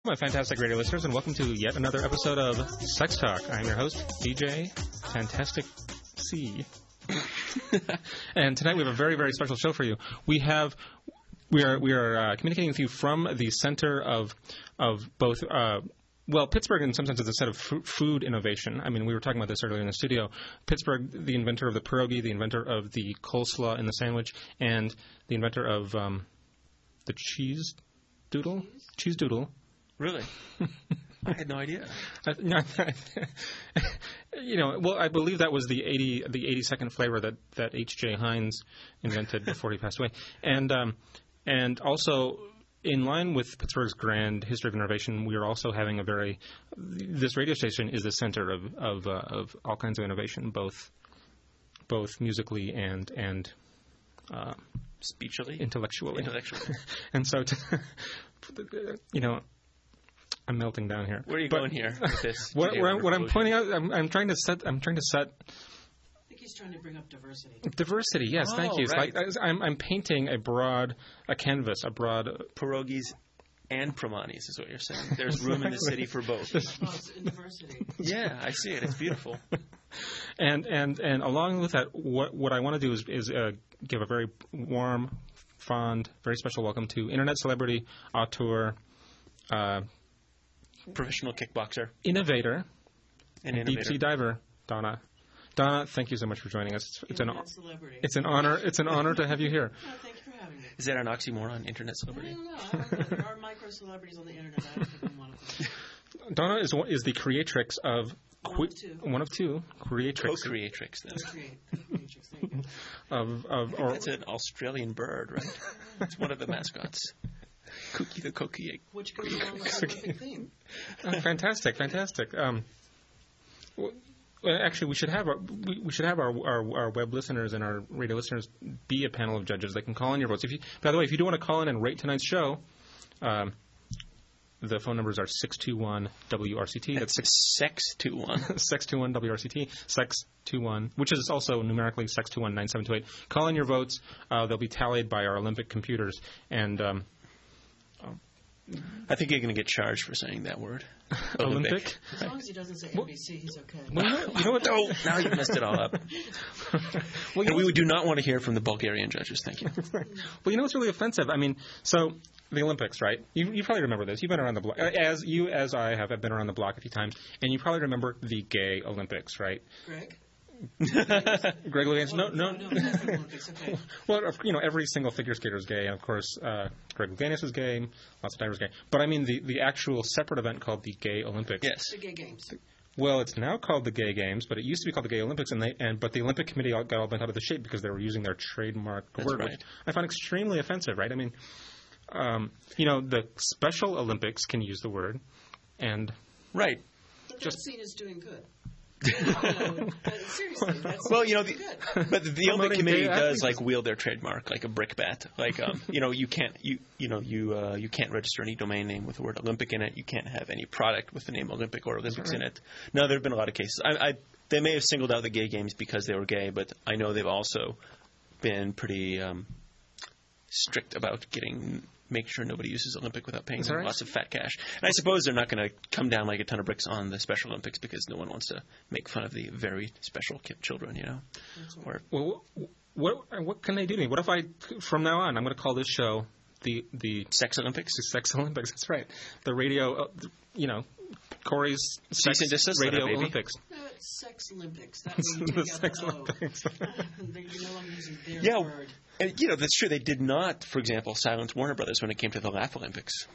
My fantastic radio listeners, and welcome to yet another episode of Sex Talk. I'm your host, DJ Fantastic C. And tonight we have a very, very special show for you. We are communicating with you from the center of both. Pittsburgh, in some sense, is a set of food innovation. I mean, we were talking about this earlier in the studio. Pittsburgh, the inventor of the pierogi, the inventor of the coleslaw in the sandwich, and the inventor of the cheese doodle. Really? I had no idea. I believe that was the 82nd flavor that H.J. Heinz invented before he passed away, and also in line with Pittsburgh's grand history of innovation, we are also having this radio station is the center of all kinds of innovation, both musically and speechily, intellectually. And so, I'm melting down here. Where are you going here with this? What I'm pointing out, I'm trying to set. I think he's trying to bring up diversity. Diversity, yes, thank you. Right. So I'm painting a canvas, a broad pierogies and pramanis is what you're saying. There's room in the city for both. It's in diversity. Yeah, I see it. It's beautiful. And along with that, what I want to do is give a very warm, fond, very special welcome to internet celebrity, auteur, professional kickboxer, innovator, and deep sea diver, Donna. Donna, thank you so much for joining us. It's an honor. It's an honor to have you here. No, thank you for having me. Is that an oxymoron, internet celebrity? I don't know. There are micro celebrities on the internet. I don't think I'm one of them. Donna is the creatrix of one of two creatrix. Co-creatrix, then. Co-creatrix, thank you. That's an Australian bird, right? It's one of the mascots. Cookie the Cookie. Which goes along with the Olympic theme. Fantastic. Actually, we should have our web listeners and our radio listeners be a panel of judges. They can call in your votes. By the way, if you do want to call in and rate tonight's show, the phone numbers are 621-WRCT. That's Sex21. Sex21-WRCT. Sex21, which is also numerically Sex21-9728. Call in your votes. They'll be tallied by our Olympic computers. And I think you're going to get charged for saying that word. Olympic? As long as he doesn't say NBC, he's okay. Well, you know what? Oh, now you've messed it all up. And we do not want to hear from the Bulgarian judges. Thank you. Well, you know what's really offensive? I mean, so the Olympics, right? You probably remember this. You've been around the block. As I have been around the block a few times. And you probably remember the gay Olympics, right? Greg? Greg Louganis? No. Olympics, okay. Well, every single figure skater is gay. And, of course, Greg Louganis is gay. Lots of divers gay. But, I mean, the actual separate event called the Gay Olympics. Yes. The Gay Games. Well, it's now called the Gay Games, but it used to be called the Gay Olympics, but the Olympic Committee got all bent out of the shape because they were using their trademark word, right. which I find extremely offensive, right? I mean, the Special Olympics can use the word, and right. But that scene is doing good. Seriously, that's well, good. But the Olympic Committee does wield their trademark like a brickbat. You can't register any domain name with the word Olympic in it. You can't have any product with the name Olympic or Olympics in it. No, there have been a lot of cases. They may have singled out the gay games because they were gay, but I know they've also been pretty strict about make sure nobody uses Olympic without paying them lots of fat cash. And I suppose they're not going to come down like a ton of bricks on the Special Olympics because no one wants to make fun of the very special children, Or, well, what can they do to me? What if from now on, I'm going to call this show the Sex Olympics? The Sex Olympics, that's right. The radio, Corey's Cease and desist Radio Olympics. No, it's Sex Olympics. That means you take out Sex the O. Olympics. You're no longer using their word. And, that's true. They did not, for example, silence Warner Brothers when it came to the Laugh Olympics.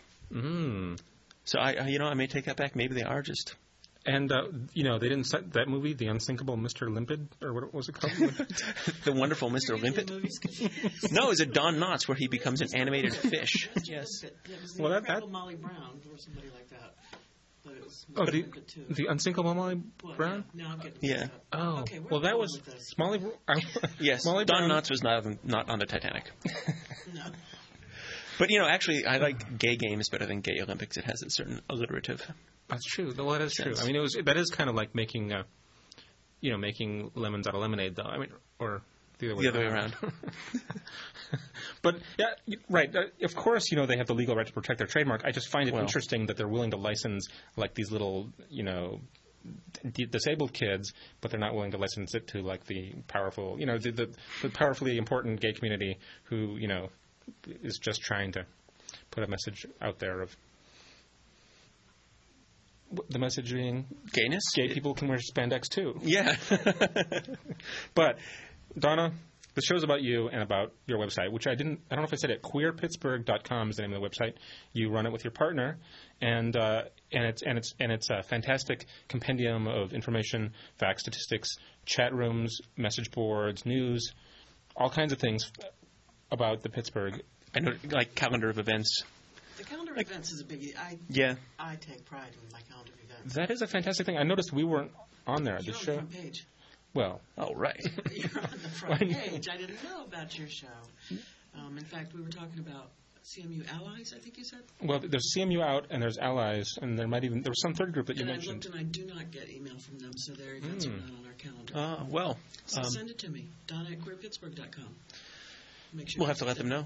So, I may take that back. Maybe they are just... And, they didn't set that movie, The Unsinkable Mr. Limpid, or what was it called? The Wonderful Mr. Limpid? No, it was a Don Knotts where he becomes an animated fish. Yes. It was the Incredible Molly Brown or somebody like that. But it was the Unsinkable Molly Brown? Yeah. Now I'm getting that. Oh, okay, well, that was Molly. Yes, Molly Don Brown. Knotts was not on the Titanic. No. But actually, I like Gay Games better than Gay Olympics. It has a certain alliterative. That's true. Well, that is true. I mean, that is kind of like making lemons out of lemonade, though. I mean, or The other way around. But, yeah, right. Of course, they have the legal right to protect their trademark. I just find it interesting that they're willing to license, like, these little, disabled kids, but they're not willing to license it to, like, the powerful, the powerfully important gay community who, is just trying to put a message out there of the message being gayness. Gay people can wear spandex too. Yeah. But Donna, the show's about you and about your website, which I don't know if I said it. QueerPittsburgh.com is the name of the website. You run it with your partner, and it's a fantastic compendium of information, facts, statistics, chat rooms, message boards, news, all kinds of things about the Pittsburgh. I know, like calendar of events. The calendar of events is a biggie. I take pride in my calendar of events. That is a fantastic thing. I noticed we weren't on there at the show. You're on the front page. Well. Oh, right. You're on the front page. I didn't know about your show. In fact, we were talking about CMU Allies, I think you said? Well, there's CMU Out and there's Allies, and there was some third group that you mentioned. And I do not get email from them, so their events are not on our calendar. So send it to me, Donna at queerpittsburgh.com. We'll have to let them know.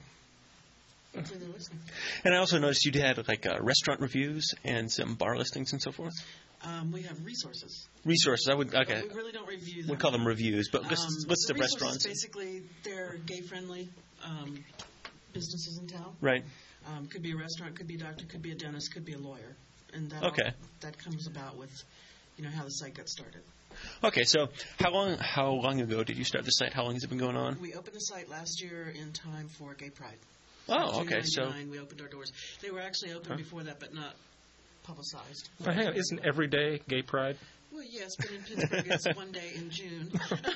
And I also noticed you had like restaurant reviews and some bar listings and so forth. We have resources. Resources. We really don't review them. We call them reviews, but list of restaurants. Basically, they're gay-friendly businesses in town. Right. Could be a restaurant, could be a doctor, could be a dentist, could be a lawyer, and that comes about with, how the site got started. Okay, so how long ago did you start the site? How long has it been going on? We opened the site last year in time for Gay Pride. Oh, okay. So we opened our doors. They were actually open before that, but not publicized. But hang on, isn't every day Gay Pride? Well, yes, but in Pittsburgh it's one day in June.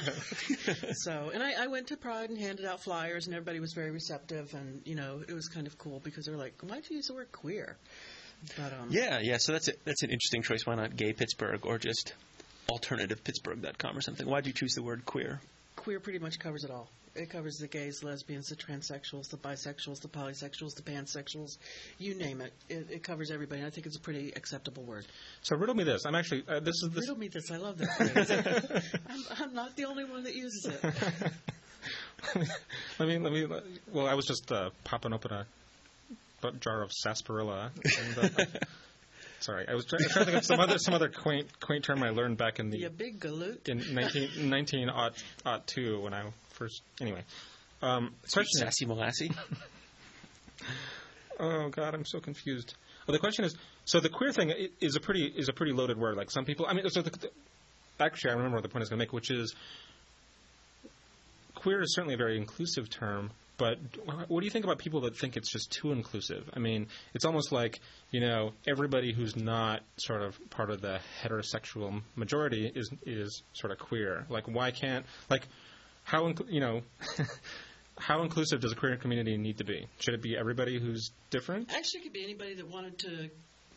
And I went to Pride and handed out flyers, and everybody was very receptive, and it was kind of cool because they were like, "Why'd you use the word queer?" But yeah. So that's an interesting choice. Why not Gay Pittsburgh or just AlternativePittsburgh.com or something? Why'd you choose the word queer? Queer pretty much covers it all. It covers the gays, lesbians, the transsexuals, the bisexuals, the polysexuals, the pansexuals, you name it. It covers everybody. And I think it's a pretty acceptable word. So riddle me this. I'm actually riddle me this. I love that phrase. I'm not the only one that uses it. let me. Well, I was just popping open a jar of sarsaparilla. And, sorry, I was trying to think of some other quaint term I learned back in the big galoot in 1902 when I first. Anyway, sassy molassy. Oh God, I'm so confused. Well, the question is, so the queer thing is a pretty loaded word. Like some people, actually, I remember what the point I was going to make, which is queer is certainly a very inclusive term. But what do you think about people that think it's just too inclusive? I mean, it's almost like, everybody who's not sort of part of the heterosexual majority is sort of queer. Like, why can't, how inclusive does a queer community need to be? Should it be everybody who's different? Actually, it could be anybody that wanted to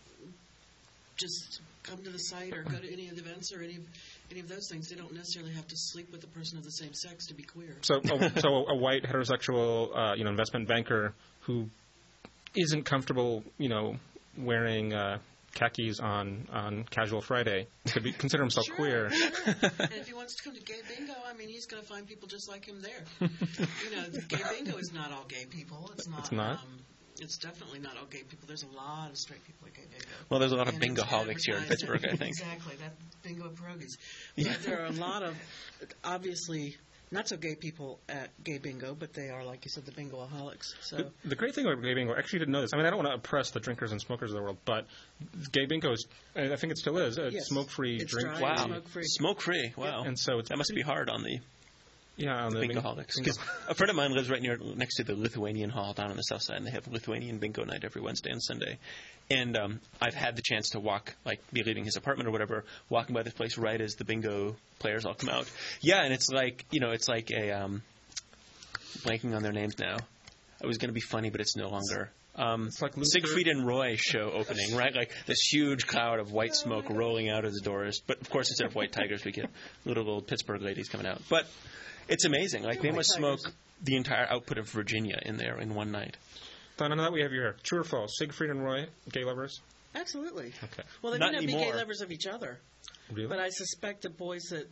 just come to the site or go to any of the events or any of those things. They don't necessarily have to sleep with a person of the same sex to be queer. So a white heterosexual, investment banker who isn't comfortable, wearing khakis on Casual Friday could consider himself queer. And if he wants to come to Gay Bingo, he's going to find people just like him there. Gay Bingo is not all gay people. It's not. It's not? It's definitely not all gay people. There's a lot of straight people at Gay Bingo. Well, there's a lot of bingo-holics here in Pittsburgh, I think. Exactly, that bingo and pierogies. But there are a lot of, obviously, not so gay people at Gay Bingo, but they are, like you said, the bingo-aholics. So the great thing about Gay Bingo, I actually didn't know this. I don't want to oppress the drinkers and smokers of the world, but Gay Bingo is, I think it still is, a smoke-free drink. Dry, wow. Smoke-free. Smoke-free, wow. Yeah. And so that must be hard on the... Yeah, on the bingo-holics. Because a friend of mine lives right next to the Lithuanian Hall down on the south side, and they have Lithuanian bingo night every Wednesday and Sunday. And I've had the chance to be leaving his apartment or whatever, walking by this place right as the bingo players all come out. Yeah, and it's like a blanking on their names now. It was going to be funny, but it's no longer. It's like Siegfried and Roy show opening, right? Like this huge cloud of white smoke rolling out of the doors. But of course, instead of white tigers, we get little old Pittsburgh ladies coming out. But it's amazing. Like they must smoke the entire output of Virginia in there in one night. Donna, now that we have you here, true or false? Siegfried and Roy, gay lovers? Absolutely. Okay. Well, they may not be gay lovers of each other. Really? But I suspect that boys that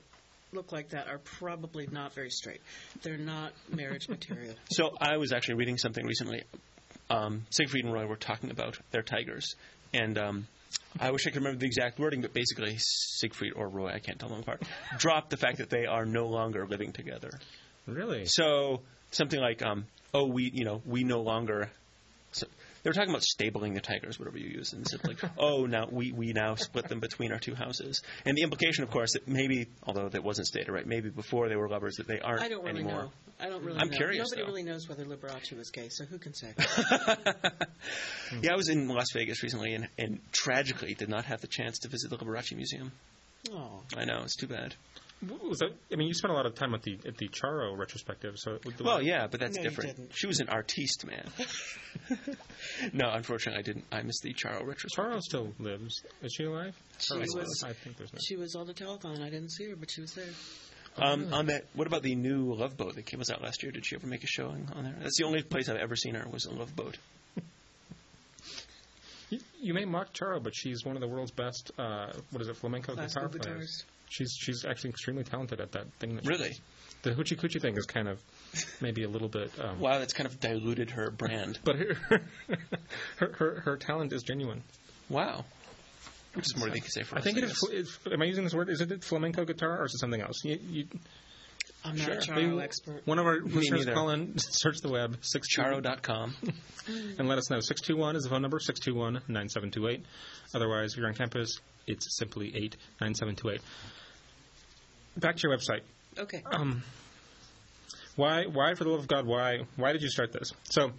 look like that are probably not very straight. They're not marriage material. So I was actually reading something recently. Siegfried and Roy were talking about their tigers, and I wish I could remember the exact wording, but basically Siegfried or Roy, I can't tell them apart, dropped the fact that they are no longer living together. Really? So something like, we no longer. So they were talking about stabling the tigers, whatever you use, and said like, now we now split them between our two houses. And the implication, of course, that maybe, although that wasn't stated right, maybe before they were lovers, that they aren't I don't really anymore. know. I don't really I'm know. curious. Nobody though. really knows whether Liberace was gay, so who can say? Yeah, I was in Las Vegas recently, and tragically did not have the chance to visit the Liberace Museum. Oh, I know, it's too bad. Was that? I mean, you spent a lot of time at the Charo retrospective. So well, yeah, but that's No, you different. didn't. She was an artiste, man. No, unfortunately, I didn't. I missed the Charo retrospective. Charo still lives. Is she alive? She Or was- I think there's no. she was on the telethon. I didn't see her, but she was there. On that, what about the new Love Boat that was out last year? Did she ever make a showing on there? That's the only place I've ever seen her was a Love Boat. You may mock Charo, but she's one of the world's best. Flamenco Classical guitar players. guitars. She's actually extremely talented at that thing. That she Really? does. The hoochie coochie thing is kind of maybe a little bit. Wow, that's kind of diluted her brand. But her talent is genuine. Wow. Which is more than you can say for I us, think guess. am I using this word? Is it flamenco guitar or is it something else? I'm not a Sure. Charo expert. One of our listeners neither. call in, search the web, Charo.com. and let us know. 621 is the phone number, 621-9728. Otherwise, if you're on campus, it's simply 89728. Back to your website. Okay. Why, for the love of God, why did you start this? So,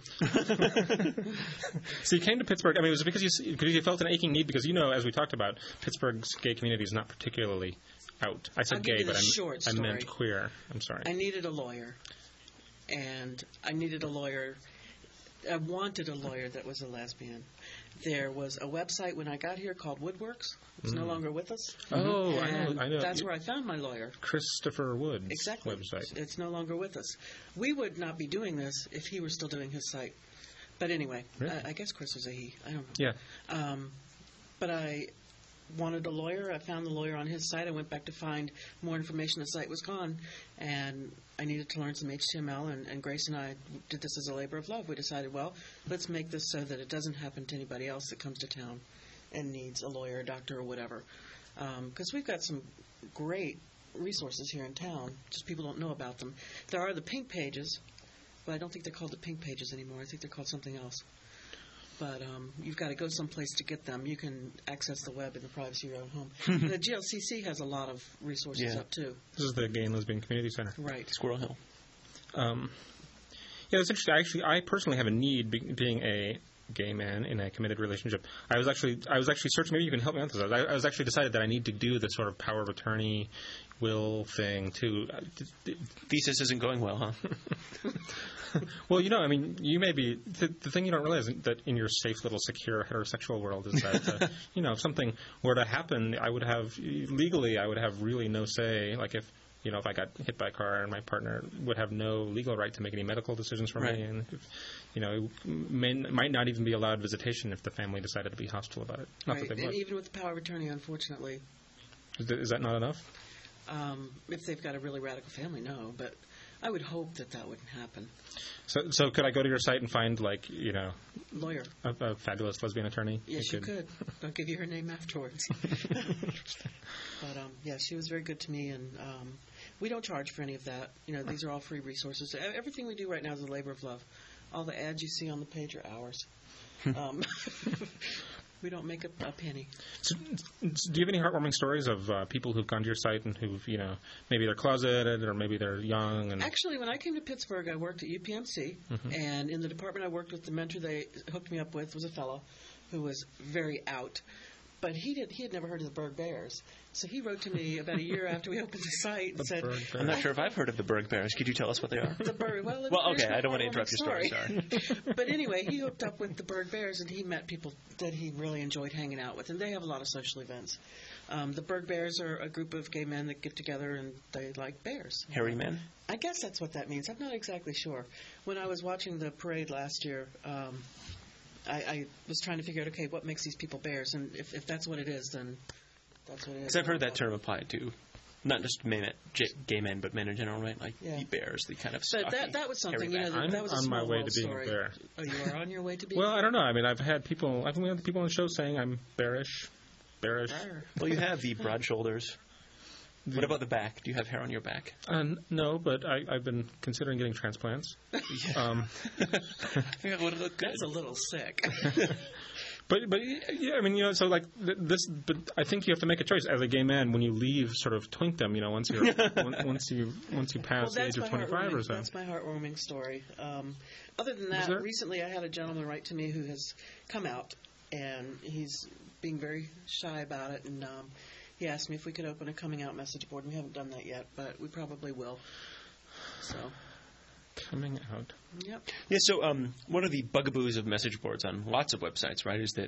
so you came to Pittsburgh. I mean, was it because you felt an aching need? Because, as we talked about, Pittsburgh's gay community is not particularly out. I said I'll give gay, you the but short I story. meant queer. I'm sorry. I needed a lawyer, and I needed a lawyer. I wanted a lawyer that was a lesbian. There was a website when I got here called Woodworks. It's no longer with us. Oh, And I know. That's where I found my lawyer. Christopher Wood's Exactly. website. It's no longer with us. We would not be doing this if he were still doing his site. But anyway, Really? I guess Chris was a he. I don't know. Yeah. But I wanted a lawyer. I found the lawyer on his site. I went back to find more information. The site was gone, and I needed to learn some HTML, and Grace and I did this as a labor of love. We decided, well, let's make this so that it doesn't happen to anybody else that comes to town and needs a lawyer, a doctor, or whatever. Because we've got some great resources here in town, just people don't know about them. There are the pink pages, but I don't think they're called the pink pages anymore. I think they're called something else. But you've got to go someplace to get them. You can access the web in the privacy of your own home. The GLCC has a lot of resources up, too. This is the Gay and Lesbian Community Center. Right. Squirrel Hill. Yeah, that's interesting. I personally have a need, being a gay man in a committed relationship. I was actually searching. Maybe you can help me out with this. I was actually decided that I need to do this sort of power of attorney will thing too. Thesis isn't going well, huh? Well, I mean, you may be the thing you don't realize that in your safe little secure heterosexual world is that if something were to happen, I would have really no say. Like if I got hit by a car and my partner would have no legal right to make any medical decisions for Right. me, and it might not even be allowed visitation if the family decided to be hostile about it. Not Right. that they And would. even with the power of attorney, unfortunately, Is that not enough? if they've got a really radical family, no. But I would hope that wouldn't happen. So could I go to your site and find Lawyer. a fabulous lesbian attorney? Yes, you could. I'll give you her name afterwards. But yeah, she was very good to me, and we don't charge for any of that. These are all free resources. Everything we do right now is a labor of love. All the ads you see on the page are ours. We don't make a penny. So, do you have any heartwarming stories of people who've gone to your site and who've, maybe they're closeted or maybe they're young? And Actually, when I came to Pittsburgh, I worked at UPMC, and in the department I worked with, the mentor they hooked me up with was a fellow who was very out. But he had never heard of the Berg Bears. So he wrote to me about a year after we opened the site and said, I'm not sure if I've heard of the Berg Bears. Could you tell us what they are? The Berg, well, Okay, I don't want to interrupt your story. Sorry. But anyway, he hooked up with the Berg Bears, and he met people that he really enjoyed hanging out with. And they have a lot of social events. The Berg Bears are a group of gay men that get together, and they like bears. Hairy men? I guess that's what that means. I'm not exactly sure. When I was watching the parade last year, I was trying to figure out, okay, what makes these people bears? And if that's what it is, then that's what it is. Because I've heard that term applied to not just gay men, but men in general, right? Like the bears, the kind of stocky, but that was something, I'm that was a on my way to being story. a bear. Oh, you are on your way to being Well, I don't know. I mean, I've had people on the show saying I'm bearish. Well, you have the broad shoulders. What about the back? Do you have hair on your back? No, but I've been considering getting transplants. I think it would look good. That's a little sick. But yeah, I mean, so like this. But I think you have to make a choice as a gay man when you leave sort of twinkdom. Once you pass the age of 25 or so. That's my heartwarming story. Other than that, recently I had a gentleman write to me who has come out, and he's being very shy about it, and he asked me if we could open a coming out message board, and we haven't done that yet, but we probably will. So. Coming out. Yep. Yeah, so one of the bugaboos of message boards on lots of websites, right, is that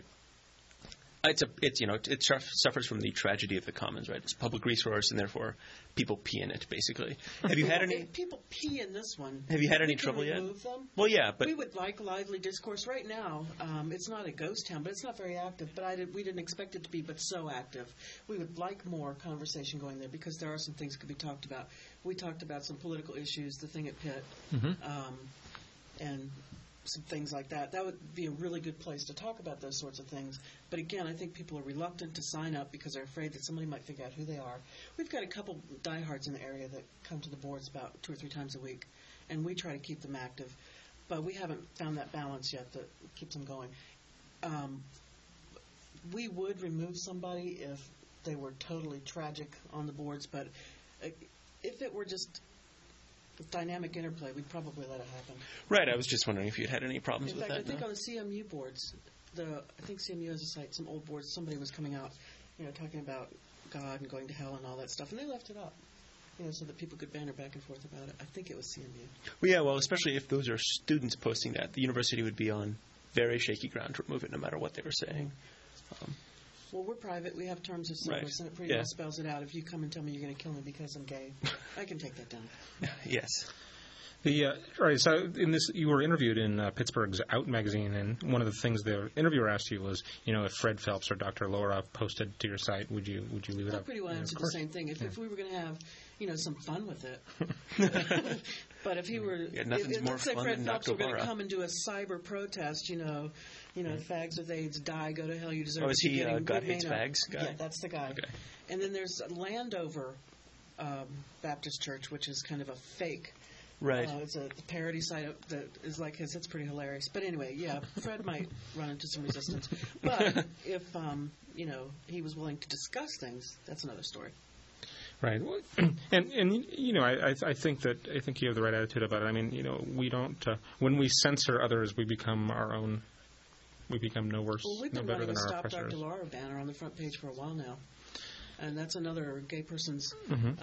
it suffers from the tragedy of the commons, right? It's a public resource, and therefore people pee in it, basically. Have you had any? People pee in this one. Have you had any trouble yet? Remove them? Well, yeah, but we would like lively discourse right now. It's not a ghost town, but it's not very active. But we didn't expect it to be, but so active. We would like more conversation going there because there are some things that could be talked about. We talked about some political issues, the thing at Pitt, and some things like that. That would be a really good place to talk about those sorts of things. But again, I think people are reluctant to sign up because they're afraid that somebody might figure out who they are. We've got a couple diehards in the area that come to the boards about 2 or 3 times a week, and we try to keep them active. But we haven't found that balance yet that keeps them going. We would remove somebody if they were totally tragic on the boards, but if it were just dynamic interplay, we'd probably let it happen. Right, I was just wondering if you had any problems with that. In fact, I think on the CMU boards, I think CMU has a site, some old boards, somebody was coming out, talking about God and going to hell and all that stuff, and they left it up, so that people could banter back and forth about it. I think it was CMU. Well, yeah, especially if those are students posting that, the university would be on very shaky ground to remove it no matter what they were saying. Well, we're private. We have terms of service, and it pretty well spells it out. If you come and tell me you're going to kill me because I'm gay, I can take that down. Yes. Right. So in this, you were interviewed in Pittsburgh's Out magazine, and one of the things the interviewer asked you was, if Fred Phelps or Dr. Laura posted to your site, would you leave it up? I pretty well answered the same thing. If we were going to have some fun with it, but if he were, nothing's more let's say fun Fred than Phelps Dr. were going Laura. to come and do a cyber protest, fags with AIDS die, go to hell, you deserve it. Oh, is he God Hates Fags guy? Yeah, that's the guy. Okay. And then there's Landover Baptist Church, which is kind of a fake. Right. It's a parody site that is like his. It's pretty hilarious. But anyway, yeah, Fred might run into some resistance. But if, he was willing to discuss things, that's another story. Right, and I think you have the right attitude about it. I mean, we don't when we censor others, we become our own. We become no worse, no better than our oppressors. We've been running a Stop Dr. Laura banner on the front page for a while now, and that's another gay person's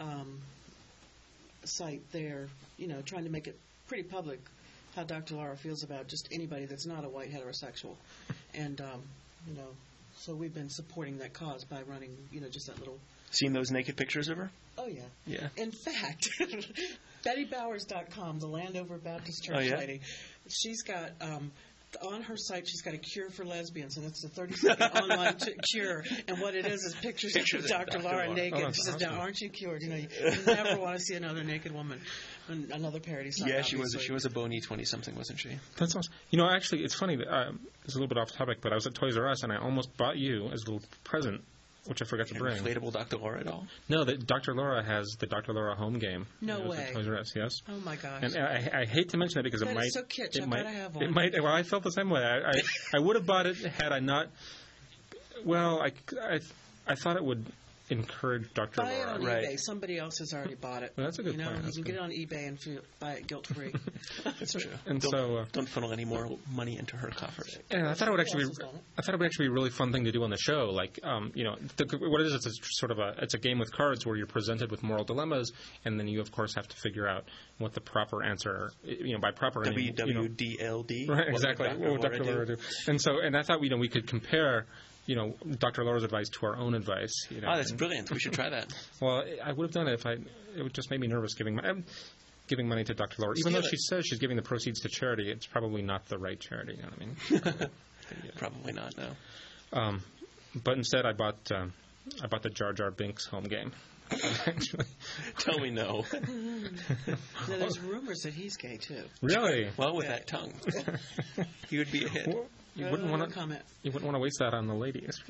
site there. Trying to make it pretty public how Dr. Laura feels about just anybody that's not a white heterosexual, and so we've been supporting that cause by running just that little. Seen those naked pictures of her? Oh, yeah. Yeah. In fact, BettyBowers.com, the Landover Baptist Church lady, she's got, on her site, she's got a cure for lesbians, and it's a 30-second online cure. And what it is pictures of Dr. Laura naked. She says, now, aren't you cured? You never want to see another naked woman. Another parody site. Yeah, she was a bony 20-something, wasn't she? That's awesome. Actually, it's funny. It's a little bit off topic, but I was at Toys R Us, and I almost bought you as a little present, which I forgot to bring. Inflatable Dr. Laura at all? No, Dr. Laura has the Dr. Laura home game. No way. Toys R Us, yes. Oh my gosh. And I hate to mention that because it might. It's so kitsch. I gotta have one. It might. Well, I felt the same way. I would have bought it had I not. Well, I thought it would encourage Dr. Buy Laura. It on right. eBay. Somebody else has already bought it. Well, that's a good point. You can get it on eBay and buy it guilt-free. That's true. And don't funnel any more money into her coffers. And I thought it would actually be a really fun thing to do on the show. Like, what it is, it's sort of it's a game with cards where you're presented with moral dilemmas, and then you of course have to figure out what the proper answer. By proper WWDLD. Right. Exactly. What would Dr. Laura do? And I thought we could compare. Dr. Laura's advice to our own advice. That's brilliant. We should try that. Well, I would have done it if it just made me nervous giving money to Dr. Laura. Even though she says she's giving the proceeds to charity, it's probably not the right charity. You know what I mean? Probably not, no. But instead, I bought the Jar Jar Binks home game Actually. Tell me no. Now, there's rumors that he's gay, too. Really? Well, with that tongue, he would be a hit. Well, you wouldn't want to comment. You wouldn't want to waste that on the ladies.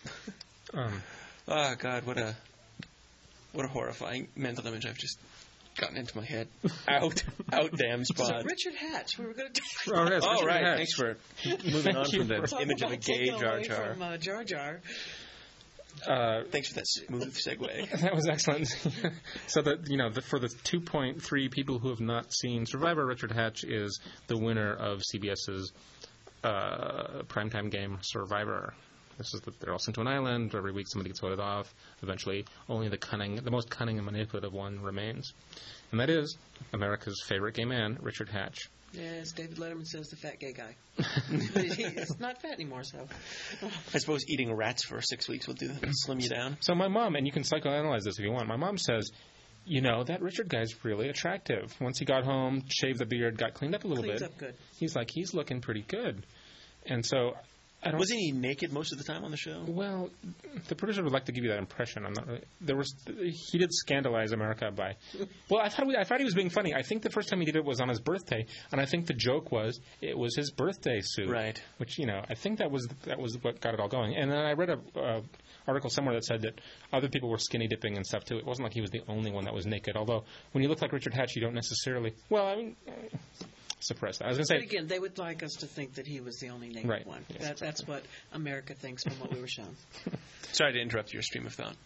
Oh God, what a horrifying mental image I've just gotten into my head. Out, damn spot. So Richard Hatch, we were going to talk Oh, yes, Oh, right. Hatch. Thanks for moving on from the about image of a gay Jar Jar. From Jar Jar. Thanks for that smooth segue. That was excellent. So for the 2.3 people who have not seen Survivor, Richard Hatch is the winner of CBS's primetime game Survivor. This is they're all sent to an island. Every week somebody gets voted off. Eventually, only the most cunning and manipulative one remains. And that is America's favorite gay man, Richard Hatch. Yes, David Letterman says the fat gay guy. But he's not fat anymore, so. I suppose eating rats for 6 weeks will slim you down. So my mom, and you can psychoanalyze this if you want, my mom says, that Richard guy's really attractive. Once he got home, shaved the beard, got cleaned up a little bit. Cleaned up good. He's looking pretty good. And so Wasn't he naked most of the time on the show? Well, the producer would like to give you that impression. I'm not really, he did scandalize America by. Well, I thought he was being funny. I think the first time he did it was on his birthday, and I think the joke was it was his birthday suit, right? Which I think that was what got it all going. And then I read a article somewhere that said that other people were skinny dipping and stuff too. It wasn't like he was the only one that was naked. Although when you look like Richard Hatch, you don't necessarily. Well, I mean. Suppress that. I was going to say. But again, they would like us to think that he was the only naked one. Yes, that's what America thinks from what we were shown. Sorry to interrupt your stream of thought.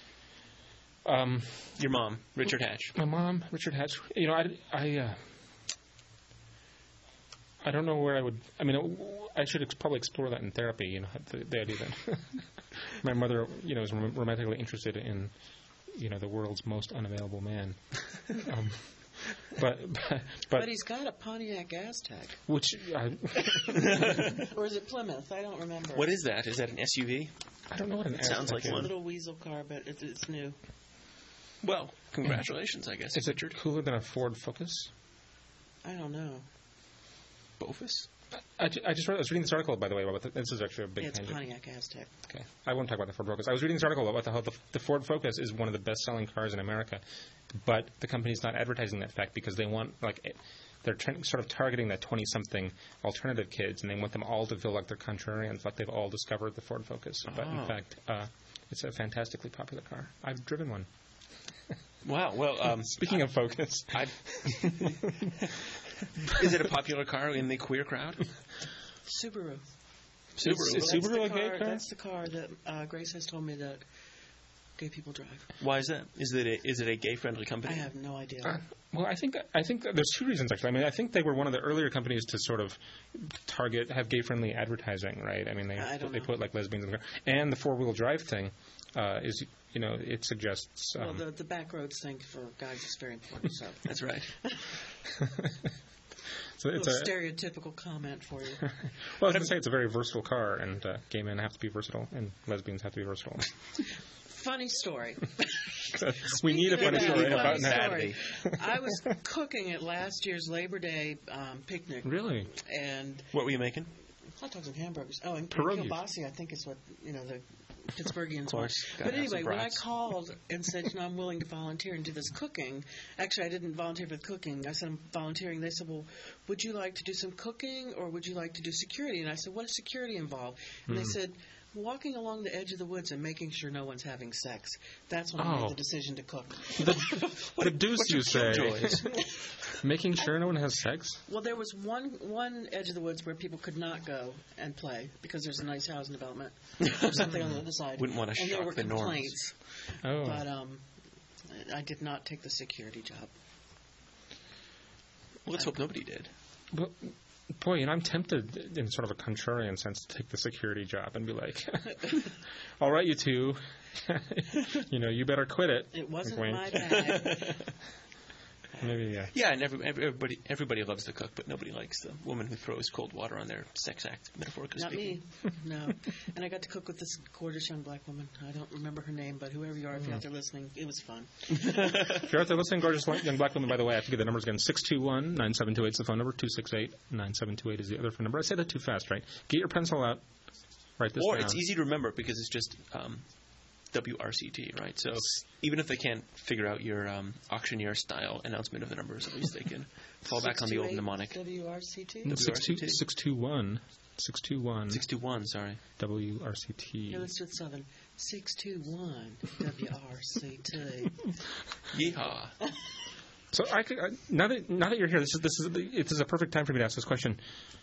Your mom, Richard Hatch. My mom, Richard Hatch. I don't know where I would. I mean, I should probably explore that in therapy. The idea that my mother, is romantically interested in, the world's most unavailable man. But he's got a Pontiac Aztek. Which or is it Plymouth? I don't remember. What is that? Is that an SUV? I don't know what an Aztek sounds like it's one. A little weasel car, but it's new. Well, congratulations, I guess. Is it cooler than a Ford Focus? I don't know. Bofus? I was reading this article, by the way, about this is actually a big tangent. It's Pontiac Aztek. Okay. I won't talk about the Ford Focus. I was reading this article about how the Ford Focus is one of the best-selling cars in America, but the company's not advertising that fact because they want, they're sort of targeting that 20-something alternative kids, and they want them all to feel like they're contrarians, like they've all discovered the Ford Focus. But in fact, it's a fantastically popular car. I've driven one. Wow. Well, speaking of Focus, is it a popular car in the queer crowd? Subaru. Is Subaru a gay car? That's the car that Grace has told me that gay people drive. Why is that? Is it a gay-friendly company? I have no idea. Well, I think there's two reasons, actually. I mean, I think they were one of the earlier companies to sort of have gay-friendly advertising, right? I mean, they put, lesbians in the car. And the four-wheel drive thing is, it suggests... well, the back roads thing for guys is very important, so... That's right. So it's a stereotypical comment for you. Well, I was going to say it's a very versatile car, and gay men have to be versatile, and lesbians have to be versatile. Funny story. We need a funny story about Saturday. I was cooking at last year's Labor Day picnic. Really? And what were you making? Hot dogs and hamburgers. Oh, and pierogies. Kielbasa, I think is what the Pittsburghians want. But anyway, when I called and said, I'm willing to volunteer and do this cooking, actually I didn't volunteer for the cooking. I said I'm volunteering. They said, well, would you like to do some cooking or would you like to do security? And I said, what does security involve? And they said, walking along the edge of the woods and making sure no one's having sex. That's when I made the decision to cook. The deuce, you say. Making sure no one has sex? Well, there was one edge of the woods where people could not go and play because there's a nice housing development or something on the other side. Wouldn't want to shock the norms. And there were complaints. Oh. But I did not take the security job. Well, let's hope nobody did. Well, boy, I'm tempted in sort of a contrarian sense to take the security job and be like, all right, you two, you better quit it. It wasn't my bag. Maybe, yeah. Yeah, and everybody loves to cook, but nobody likes the woman who throws cold water on their sex act, metaphorically speaking. Not me, no. And I got to cook with this gorgeous young black woman. I don't remember her name, but whoever you are, if you're out there listening, it was fun. If you're out there listening, gorgeous young black woman, by the way, I have to give the numbers again. 621-9728 is the phone number. 268-9728 is the other phone number. I say that too fast, right? Get your pencil out. Write this down. Or it's easy to remember because it's just WRCT, right? So even if they can't figure out your auctioneer-style announcement of the numbers, at least they can fall back on the old mnemonic. WRCT? 621. 621, sorry. WRCT. Yeah, let's do it Southern. 621 WRCT. Yeehaw. So now that you're here, this is a perfect time for me to ask this question.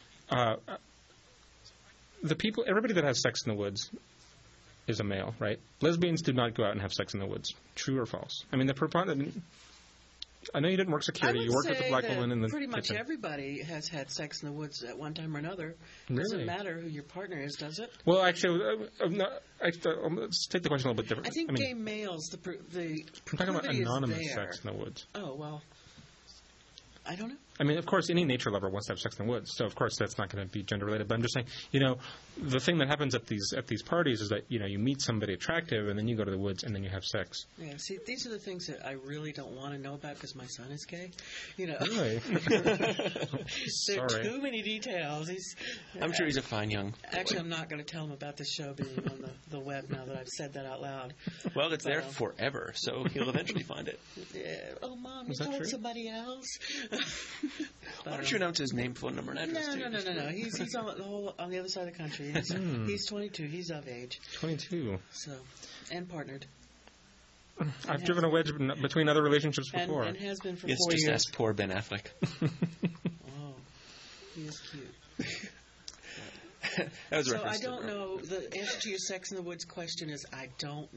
Everybody that has sex in the woods is a male, right? Lesbians do not go out and have sex in the woods. True or false? I mean, I know you didn't work security. You worked with the black woman in the pretty much kitchen. Everybody has had sex in the woods at one time or another. Really? Doesn't matter who your partner is, does it? Well, actually, let's take the question a little bit different. I think gay males, the I'm talking about anonymous there. sex in the woods. Oh, well, I don't know. I mean, of course, any nature lover wants to have sex in the woods, so of course that's not going to be gender related. But I'm just saying, the thing that happens at these parties is that you meet somebody attractive, and then you go to the woods, and then you have sex. Yeah, see, these are the things that I really don't want to know about because my son is gay. Really? There are too many details. I'm sure he's a fine young. Actually, I'm not going to tell him about this show being on the web now that I've said that out loud. Well, it's there forever, so he'll eventually find it. Yeah. Oh, Mom, you told somebody else. Why don't you announce his name, phone number, and address? No. He's on the other side of the country. He's 22. He's of age. 22. So, and partnered. I've driven a wedge between other relationships before. And has been for 4 years. Just ask poor Ben Affleck. Oh, he is cute. That was so I don't know. The answer to your sex in the woods question is I don't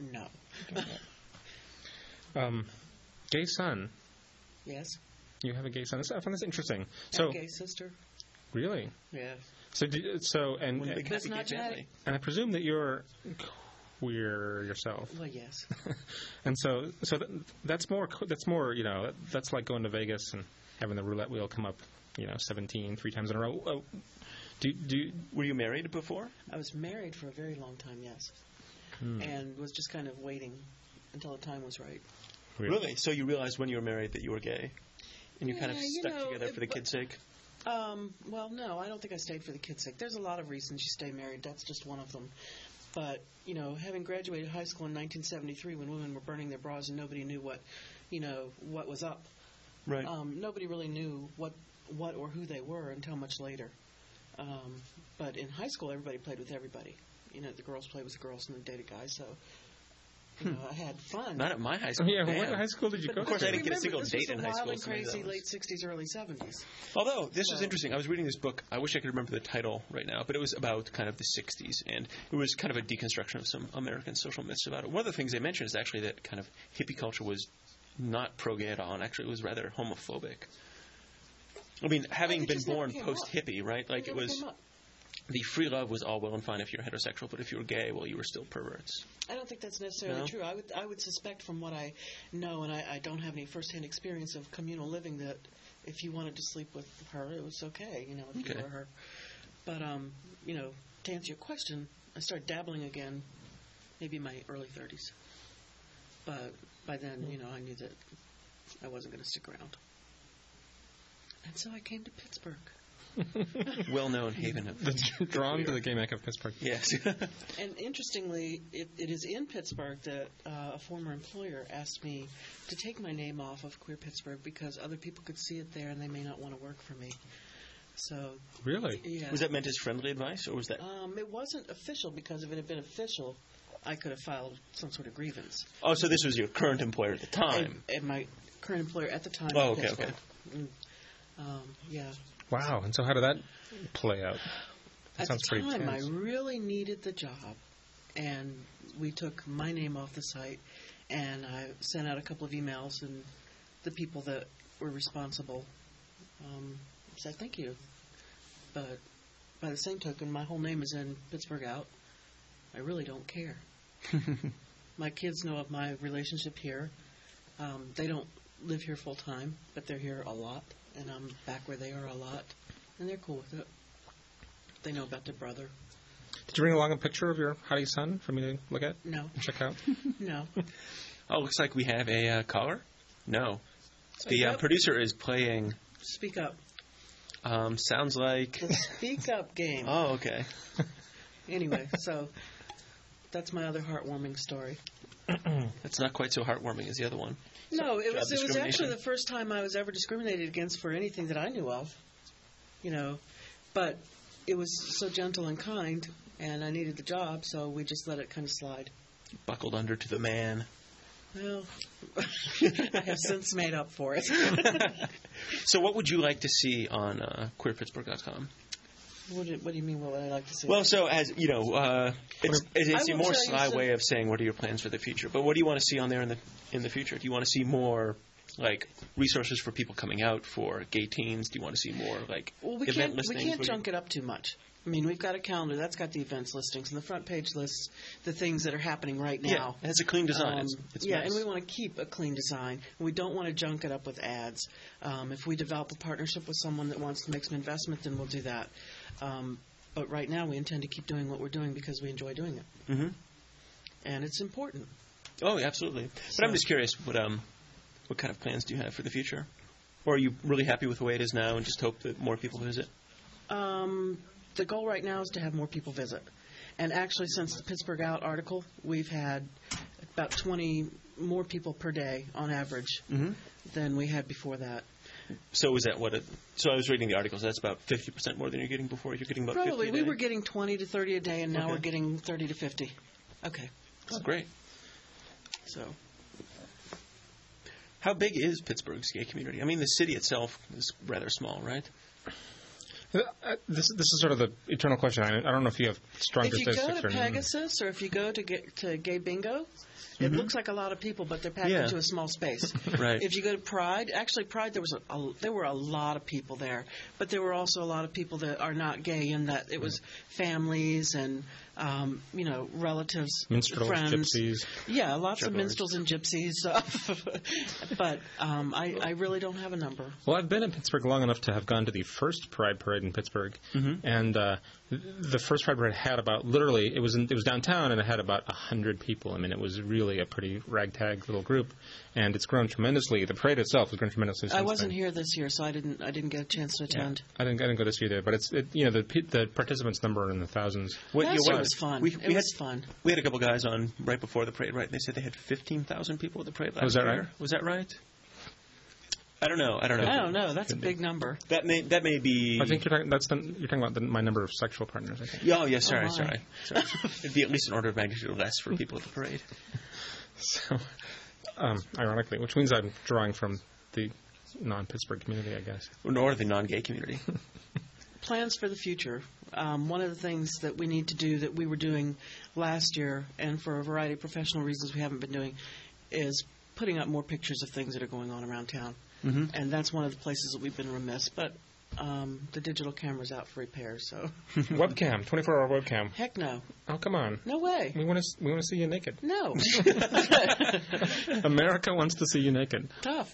know. Gay son. Yes. You have a gay son. I find this interesting. I have a gay sister. Really? Yeah. And I presume that you're queer yourself. Well, yes. And so that's more. That's like going to Vegas and having the roulette wheel come up. 17 3 times in a row. Were you married before? I was married for a very long time. Yes. And was just kind of waiting until the time was right. Really? So you realized when you were married that you were gay? And you kind of stuck together for the kid's sake? Well, no, I don't think I stayed for the kid's sake. There's a lot of reasons you stay married. That's just one of them. But, having graduated high school in 1973 when women were burning their bras and nobody knew what was up. Right. Nobody really knew what or who they were until much later. But in high school, everybody played with everybody. The girls played with the girls and they dated guys, so... I had fun. Not at my high school. Yeah, what high school did you go to? Of course, I didn't get a single date in high school. This was crazy late 60s, early 70s. Although, this was interesting. I was reading this book. I wish I could remember the title right now, but it was about kind of the 60s, and it was kind of a deconstruction of some American social myths about it. One of the things they mentioned is actually that kind of hippie culture was not pro-gay at all, and actually it was rather homophobic. I mean, having been born post-hippie, right? Like it was... The free love was all well and fine if you're heterosexual, but if you were gay, well, you were still perverts. I don't think that's necessarily true. I would suspect from what I know, and I don't have any first-hand experience of communal living, that if you wanted to sleep with her, it was okay, if you were her. But, to answer your question, I started dabbling again maybe in my early 30s. But by then, I knew that I wasn't going to stick around. And so I came to Pittsburgh. Well-known haven of drawn to the gay Mecca of Pittsburgh. Yes. And interestingly, it is in Pittsburgh that a former employer asked me to take my name off of Queer Pittsburgh because other people could see it there and they may not want to work for me. So really, yeah. Was that meant as friendly advice, or was that? It wasn't official because if it had been official, I could have filed some sort of grievance. Oh, so this was your current employer at the time? And my current employer at the time. Oh, okay. Yeah. Wow. And so how did that play out? That sounds pretty tense. At the time, tense. I really needed the job, and we took my name off the site, and I sent out a couple of emails, and the people that were responsible said thank you. But by the same token, my whole name is in Pittsburgh Out. I really don't care. My kids know of my relationship here. They don't live here full time, but they're here a lot. And I'm back where they are a lot, and they're cool with it. They know about their brother. Did you bring along a picture of your hottie son for me to look at? No. And check out? No. Oh, looks like we have a caller? No. The producer is playing... Speak up. Sounds like... The speak up game. Oh, okay. Anyway, so... That's my other heartwarming story. That's not quite so heartwarming as the other one. No, it was actually the first time I was ever discriminated against for anything that I knew of. But it was so gentle and kind, and I needed the job, so we just let it kind of slide. Buckled under to the man. Well, I have since made up for it. So what would you like to see on queerpittsburgh.com? What do you mean, what would I like to see? Well, so as you know, it's a more sly way of saying what are your plans for the future. But what do you want to see on there in the future? Do you want to see more like resources for people coming out for gay teens? Do you want to see more like event listings? We can't junk it up too much. I mean, we've got a calendar that's got the events listings, and the front page lists the things that are happening right now. Yeah, it has a clean design. It's nice. And we want to keep a clean design. We don't want to junk it up with ads. If we develop a partnership with someone that wants to make some investment, then we'll do that. But right now, we intend to keep doing what we're doing because we enjoy doing it. Mm-hmm. And it's important. Oh, absolutely. But I'm just curious, what kind of plans do you have for the future? Or are you really happy with the way it is now and just hope that more people visit? The goal right now is to have more people visit. And actually, since the Pittsburgh Out article, we've had about 20 more people per day on average than we had before that. So is that so I was reading the articles. That's about 50% more than you're getting before. You're getting about probably 50 a day? We were getting 20 to 30 a day, and now we're getting 30 to 50. Okay. That's great. So, how big is Pittsburgh's gay community? I mean, the city itself is rather small, right? This is sort of the eternal question. I don't know if you have strong statistics. If you go to Pegasus or if you go to Gay Bingo, it looks like a lot of people, but they're packed into a small space. Right. If you go to Pride, actually Pride, there were a lot of people there, but there were also a lot of people that are not gay in that it was families and relatives, minstrels, friends, gypsies. Yeah, lots of minstrels and gypsies. But I really don't have a number. Well, I've been in Pittsburgh long enough to have gone to the first Pride Parade in Pittsburgh, and the first Pride Parade had about literally it was downtown and it had about 100 people. I mean, it was really a pretty ragtag little group, and it's grown tremendously. The parade itself has grown tremendously. Since I wasn't then. here this year, so I didn't get a chance to attend. Yeah. I didn't go this year either, but the participants number are in the thousands. It was fun. It was fun. We had a couple guys on right before the parade, right? And they said they had 15,000 people at the parade last year. Was that right? Was that right? I don't know. I don't know. That's a big number. That may be. I think you're talking about my number of sexual partners. I think. Oh, yeah. Sorry. It'd be at least an order of magnitude less for people at the parade. So, ironically, which means I'm drawing from the non-Pittsburgh community, I guess, or the non-gay community. Plans for the future. One of the things that we need to do that we were doing last year, and for a variety of professional reasons we haven't been doing, is putting up more pictures of things that are going on around town. And that's one of the places that we've been remiss. But the digital camera's out for repair, so. Webcam, 24-hour webcam. Heck no. Oh, come on. No way. We want to see you naked. No. America wants to see you naked. Tough.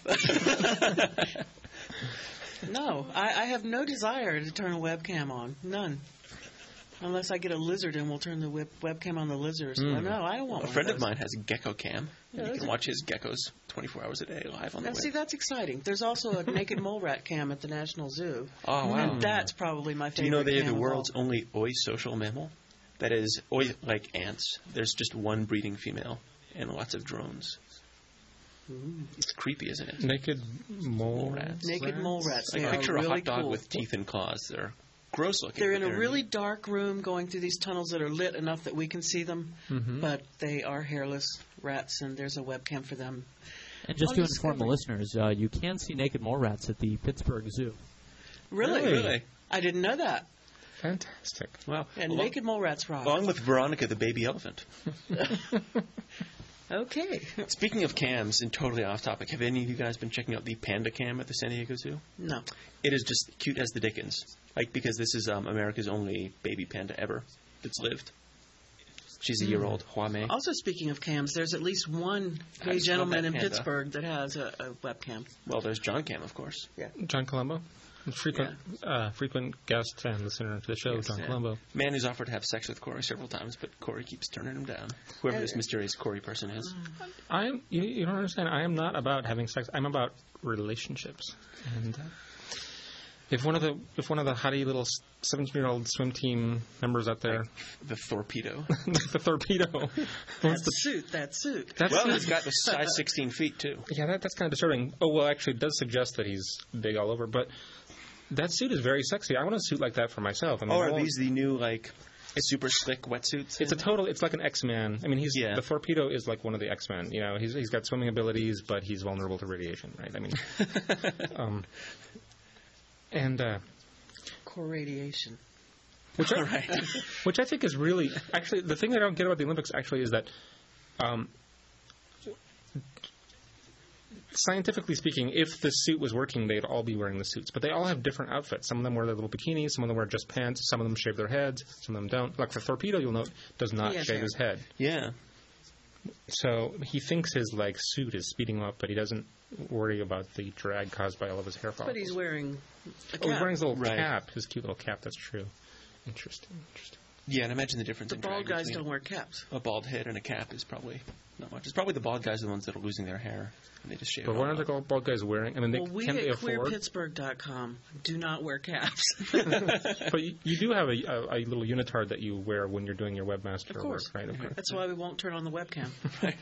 No, I have no desire to turn a webcam on. None. Unless I get a lizard and we'll turn the webcam on the lizards. No, I don't want one. A friend of mine has a gecko cam. Yeah, you can watch his geckos 24 hours a day live on the web. See, that's exciting. There's also a naked mole rat cam at the National Zoo. Oh, wow. And that's probably my favorite. Do you know they're the world's only oisocial mammal? That is, like ants. There's just one breeding female and lots of drones. It's creepy, isn't it? Naked mole rats. Naked mole rats. Like, they picture are really a hot dog cool. with teeth and claws. They're gross looking. They're in a really dark room going through these tunnels that are lit enough that we can see them, but they are hairless rats, and there's a webcam for them. And just to inform the listeners, you can see naked mole rats at the Pittsburgh Zoo. Really? I didn't know that. Fantastic. Wow. And naked mole rats rock. Along with Veronica the baby elephant. Okay. Speaking of cams, and totally off topic, have any of you guys been checking out the Panda Cam at the San Diego Zoo? No. It is just cute as the dickens. Because this is America's only baby panda ever that's lived. She's a year-old, Hua Mei. Also, speaking of cams, there's at least one gay gentleman in Pittsburgh that has a webcam. Well, there's John Cam, of course. Yeah. John Colombo. Frequent guest and listener to the show, John Colombo. Man who's offered to have sex with Corey several times, but Corey keeps turning him down. Whoever this mysterious Corey person is. You don't understand. I am not about having sex. I'm about relationships. And If one of the hottie little 17-year-old swim team members out there, the torpedo, the torpedo, that suit. He's got the size 16 feet too. Yeah, that's kind of disturbing. Oh well, actually, it does suggest that he's big all over. But that suit is very sexy. I want a suit like that for myself. I mean, are these the new super slick wetsuits? It's like an X-Man. I mean, the torpedo is like one of the X-Men. You know, he's got swimming abilities, but he's vulnerable to radiation, right? I mean, core radiation. Which I think is really actually the thing that I don't get about the Olympics actually is that scientifically speaking, if the suit was working, they'd all be wearing the suits. But they all have different outfits. Some of them wear their little bikinis. Some of them wear just pants. Some of them shave their heads. Some of them don't. Like the torpedo, you'll note, does not shave his head. Yeah. So he thinks his suit is speeding up, but he doesn't worry about the drag caused by all of his hair follicles. But he's wearing a cap. Oh, he's wearing his little cap, his cute little cap. That's true. Interesting. Yeah, and imagine the difference in drag. The bald guys don't wear caps. A bald head and a cap is probably not much. It's probably the bald guys are the ones that are losing their hair. And they just shave it. But what are the bald guys wearing? I mean, we at QueerPittsburgh.com do not wear caps. But you do have a little unitard that you wear when you're doing your webmaster work, right? Of course. That's why we won't turn on the webcam. Right.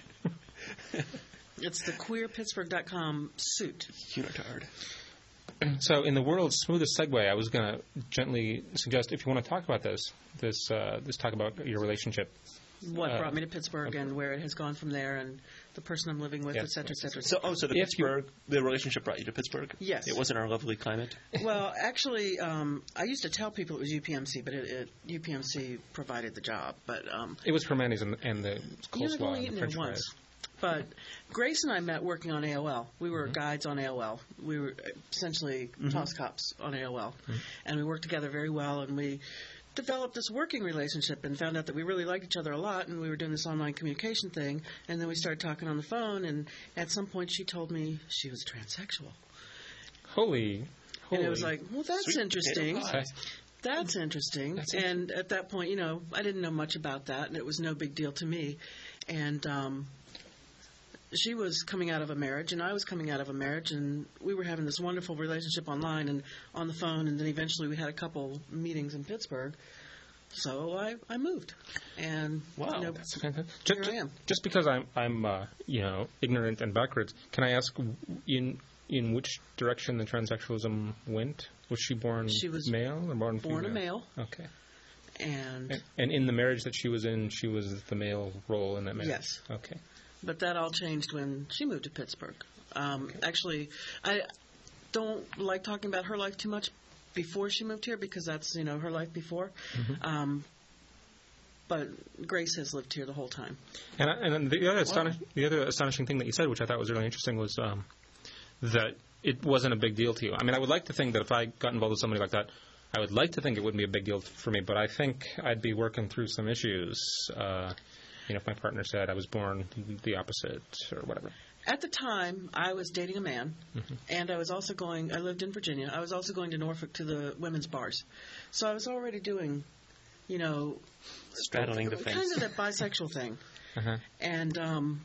It's the QueerPittsburgh.com suit. Unitard. So, in the world's smoothest segue, I was going to gently suggest, if you want to talk about this talk about your relationship. What brought me to Pittsburgh and where it has gone from there, and the person I'm living with, et cetera, et cetera. So the relationship brought you to Pittsburgh? Yes. It wasn't our lovely climate? Well, actually, I used to tell people it was UPMC, but UPMC provided the job. But it was Hermanni's and the coleslaw I've only and eaten the French it fries. once. But Grace and I met working on AOL. We were guides on AOL. We were essentially toss cops on AOL. And we worked together very well, and we developed this working relationship and found out that we really liked each other a lot, and we were doing this online communication thing, and then we started talking on the phone, and at some point she told me she was transsexual. Holy. And it was like, well, that's interesting. That's interesting. And at that point, I didn't know much about that, and it was no big deal to me. And she was coming out of a marriage, and I was coming out of a marriage, and we were having this wonderful relationship online and on the phone, and then eventually we had a couple meetings in Pittsburgh. So I moved, and that's fantastic. Here I am. Just because I'm ignorant and backwards, can I ask in which direction the transsexualism went? Was she born male or born female? Born a male. Okay. And in the marriage that she was in, she was the male role in that marriage? Yes. Okay. But that all changed when she moved to Pittsburgh. Actually, I don't like talking about her life too much before she moved here because that's, her life before. But Grace has lived here the whole time. And the other astonishing thing that you said, which I thought was really interesting, was that it wasn't a big deal to you. I mean, I would like to think that if I got involved with somebody like that, I would like to think it wouldn't be a big deal for me, but I think I'd be working through some issues. If my partner said I was born the opposite or whatever. At the time, I was dating a man, and I was also I lived in Virginia. I was also going to Norfolk to the women's bars. So I was already doing, straddling the fence. Kind of that bisexual thing. And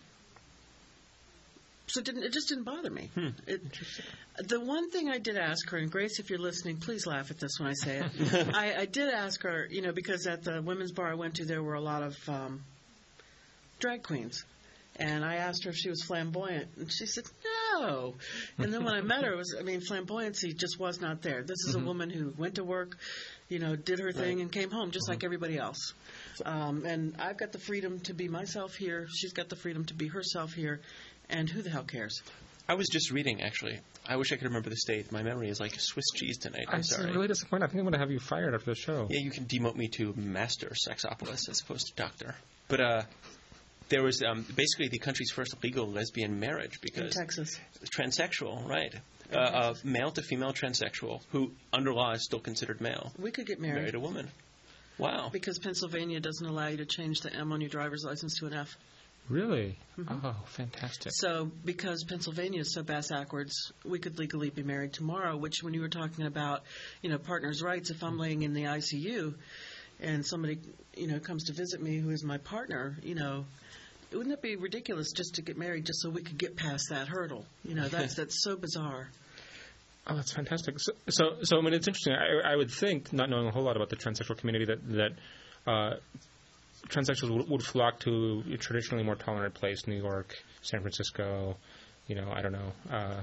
so it just didn't bother me. The one thing I did ask her, and Grace, if you're listening, please laugh at this when I say it. I did ask her, because at the women's bar I went to, there were a lot of drag queens. And I asked her if she was flamboyant, and she said, no. And then when I met her, flamboyancy just was not there. This is a woman who went to work, did her thing and came home just like everybody else. And I've got the freedom to be myself here. She's got the freedom to be herself here. And who the hell cares? I was just reading, actually. I wish I could remember the state. My memory is like Swiss cheese tonight. I'm sorry. I'm really disappointed. I think I'm going to have you fired after the show. Yeah, you can demote me to Master Sexopolis as opposed to Doctor. But there was basically the country's first legal lesbian marriage because in Texas. Transsexual, right? A male to female transsexual who, under law, is still considered male. We could get married. Married a woman. Wow. Because Pennsylvania doesn't allow you to change the M on your driver's license to an F. Really? Oh, fantastic. So, because Pennsylvania is so bass-backwards, we could legally be married tomorrow, which when you were talking about, partners' rights, if I'm laying in the ICU and somebody, comes to visit me who is my partner, wouldn't it be ridiculous just to get married just so we could get past that hurdle? That's so bizarre. Oh, that's fantastic. So I mean, it's interesting. I would think, not knowing a whole lot about the transsexual community, that transsexuals would flock to a traditionally more tolerant place, New York, San Francisco, I don't know,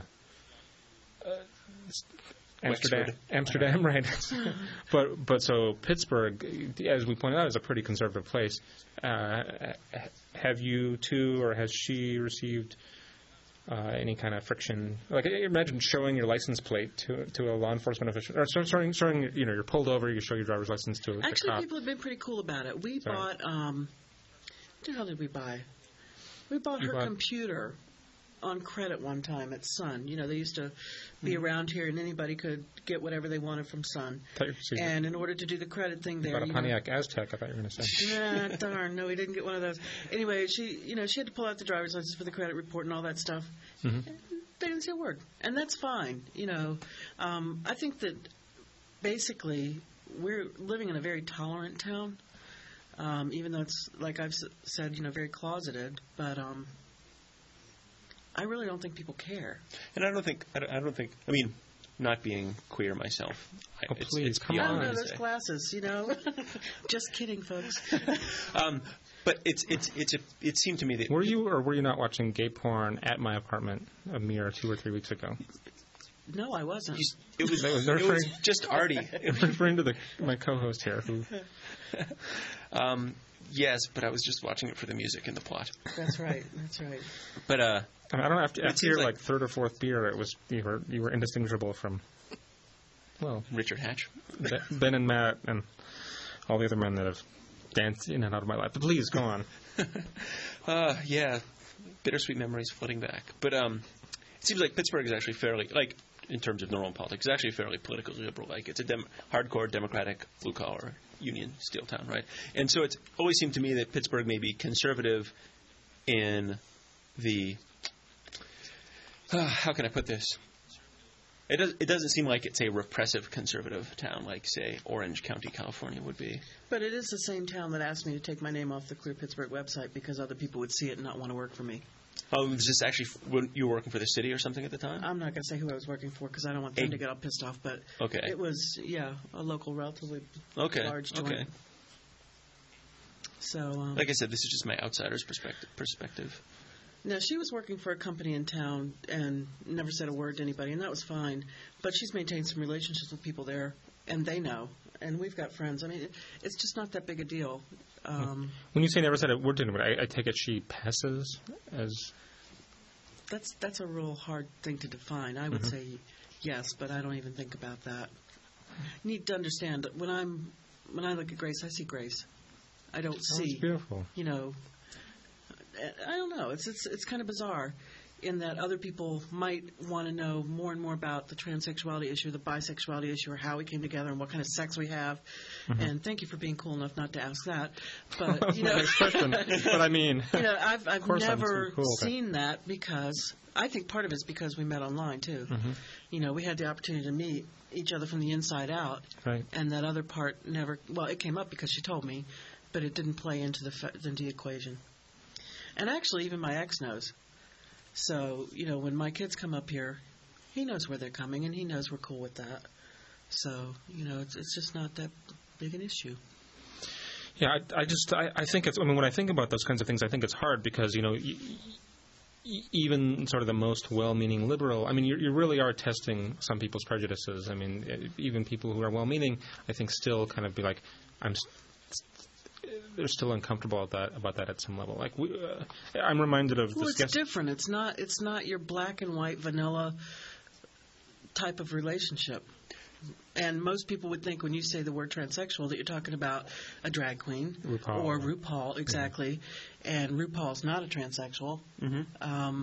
Amsterdam, right? but so Pittsburgh, as we pointed out, is a pretty conservative place. Have you two, or has she received any kind of friction? Like, imagine showing your license plate to a law enforcement official, or showing you're pulled over, you show your driver's license to a cop. People have been pretty cool about it. We bought what the hell did we buy? We bought her computer on credit one time at Sun. They used to be around here, and anybody could get whatever they wanted from Sun. And in order to do the credit thing there, about a Pontiac Aztec, I thought you were going to say. Darn, no, we didn't get one of those. Anyway, she had to pull out the driver's license for the credit report and all that stuff. Mm-hmm. They didn't say a word, and that's fine. I think that basically we're living in a very tolerant town, even though it's, like I've said, very closeted, but I really don't think people care. And I don't think. I mean, not being queer myself. Please, come on. No, there's classes. Just kidding, folks. But it seemed to me that were you or were you not watching gay porn at my apartment a mere 2 or 3 weeks ago? No, I wasn't. It was just Artie. Referring to my co-host here, who. Yes, but I was just watching it for the music and the plot. That's right. But I don't know. After your like third or fourth beer, you were indistinguishable from, well, Richard Hatch, Ben and Matt, and all the other men that have danced in and out of my life. But please go on. Yeah, bittersweet memories flooding back. But it seems like Pittsburgh is actually fairly, like, in terms of normal politics, it's actually fairly politically liberal. Like, it's a hardcore Democratic blue collar union steel town, right? And so it's always seemed to me that Pittsburgh may be conservative in the how can I put this? It doesn't seem like it's a repressive conservative town like, say, Orange County, California would be. But it is the same town that asked me to take my name off the Clear Pittsburgh website because other people would see it and not want to work for me. Oh, was this actually when you were working for the city or something at the time? I'm not going to say who I was working for because I don't want them to get all pissed off, but it was, a local, relatively large joint. Okay. So, like I said, this is just my outsider's perspective. Now, she was working for a company in town and never said a word to anybody, and that was fine. But she's maintained some relationships with people there, and they know. And we've got friends. I mean, it's just not that big a deal. When you say never said a word to anybody, I take it she passes as... That's a real hard thing to define. I would say yes, but I don't even think about that. You need to understand that when I look at Grace, I see Grace. I don't see... That's beautiful. I don't know. It's kind of bizarre in that other people might want to know more and more about the transsexuality issue, the bisexuality issue, or how we came together and what kind of sex we have. Mm-hmm. And thank you for being cool enough not to ask that. But but I mean, I've never seen that because I think part of it's because we met online too. Mm-hmm. We had the opportunity to meet each other from the inside out, right? And that other part never. Well, it came up because she told me, but it didn't play into the equation. And actually, even my ex knows. So, when my kids come up here, he knows where they're coming, and he knows we're cool with that. So, it's just not that big an issue. Yeah, I think it's, when I think about those kinds of things, I think it's hard because, even sort of the most well-meaning liberal, I mean, you really are testing some people's prejudices. I mean, even people who are well-meaning, I think, still kind of be like, they're still uncomfortable about that at some level. Like I'm reminded of. Well, it's different. It's not your black and white vanilla type of relationship. And most people would think when you say the word transsexual that you're talking about a drag queen or RuPaul, exactly. Mm-hmm. And RuPaul's not a transsexual. Mm-hmm.